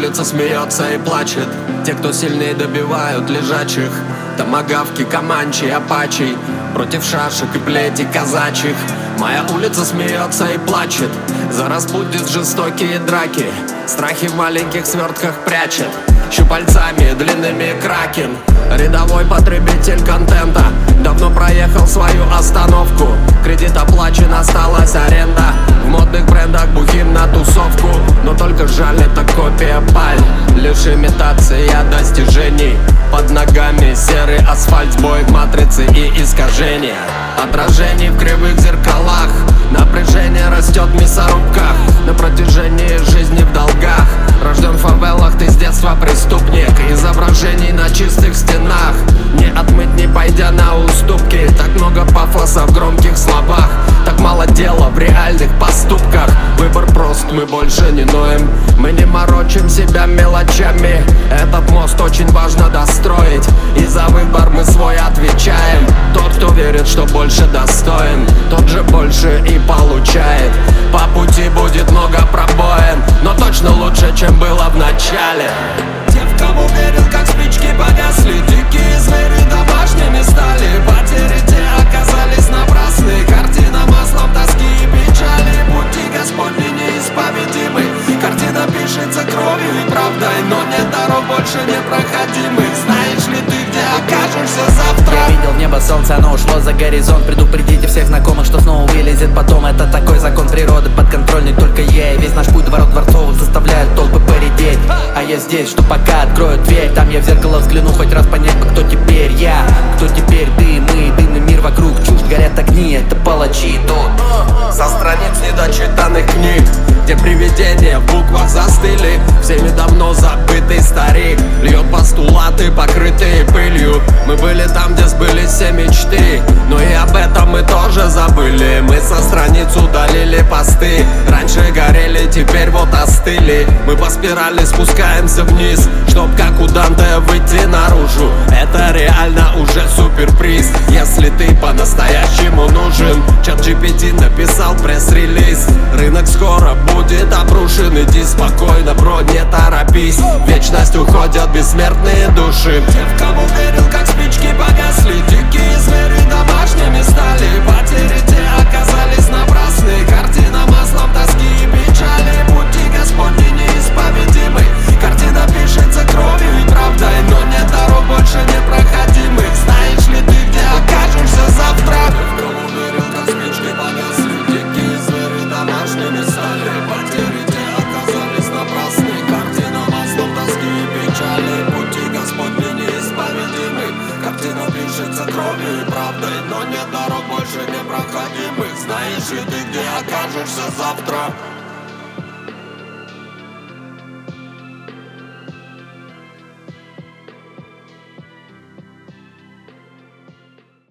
улица смеется и плачет. Те, кто сильнее, добивают лежачих. Томагавки, команчи, апачей, против шашек и плетей казачьих. Моя улица смеется и плачет. За распутниц жестокие драки, страхи в маленьких свертках прячет. Щупальцами длинными кракен, рядовой потребитель контента, давно проехал свою остановку. Кредит оплачен, осталась аренда. В модных брендах бухим на тусовку. Но только жаль, это копия паль, лишь имитация достижений. Под ногами серый асфальт, сбой матрицы и искажения отражений в кривых зеркалах. Напряжение растет в мясорубках, на протяжении жизни в долгах. Рожден в фавелах, ты с детства преступник. Изображений на чистых стенах не отмыть, не пойдя на уступки. Так много пафоса в громких словах, так мало дела в реальных поступках. Выбор прост, мы больше не ноем, мы не морочим себя мелочами. Этот мост очень важно достроить, и за выбор мы свой отвечаем. Тот, кто верит, что больше достоин, тот же больше и получает. По пути будет много пробоин, но точно лучше, чем было в начале. Те, в кого верил, как спички погасли. Дикие звери домашними стали. Потери те оказались напрасны. Картина маслом тоски и печали. Пути Господни неисповедимы. Картина пишется кровью и правдой, но нет дорог больше непроходимых. Знаешь ли ты, где окажешься завтра? Я видел в небо солнце, оно ушло за горизонт. Предупредите всех знакомых, что снова вылезет потом. Это такой закон природы, подконтрольный только ей. Весь наш путь дворов дворцовых заставляет толпы поредеть. А я здесь, что пока откроют дверь. Там я в зеркало взгляну, хоть раз понять бы, кто теперь я. Кто теперь ты, мы, дымный мир вокруг. Чушь, горят огни, это палачи тут. Со страниц недочитанных книг, где привидения в буквах застыли. Всеми давно забытый старик льет постулаты, покрытые пылью. Мы были там, где сбылись все мечты, но и об этом мы тоже забыли. Мы со страниц удалили посты. Раньше горели, теперь вот остыли. Мы по спирали спускаемся вниз, чтоб как у Данте выйти наружу. Это реально уже суперприз, если ты по-настоящему нужен. Чат GPT написал пресс-релиз. Рынок скоро будет обрушен. Иди спокойно, бро, не торопись. В вечность уходят бессмертные души. Те, в кого верил, как спички погасли. Дикие звери домашними стали. Потери те оказались напрасны. Картина маслом тоски и печали. Пути Господни неисповедимы. Картина пишется кровью и правдой, но нет дорог больше непроходимых. Знаешь ли ты, где окажешься завтра? Те, в кого верил, как спички погасли. Дикие звери домашними стали. Потери те оказались напрасны. Картина маслом тоски и печали. Пути Господни неисповедимы. Картина пишется кровью и правдой, но нет дорог больше непроходимых. Знаешь ли ты, где окажешься завтра?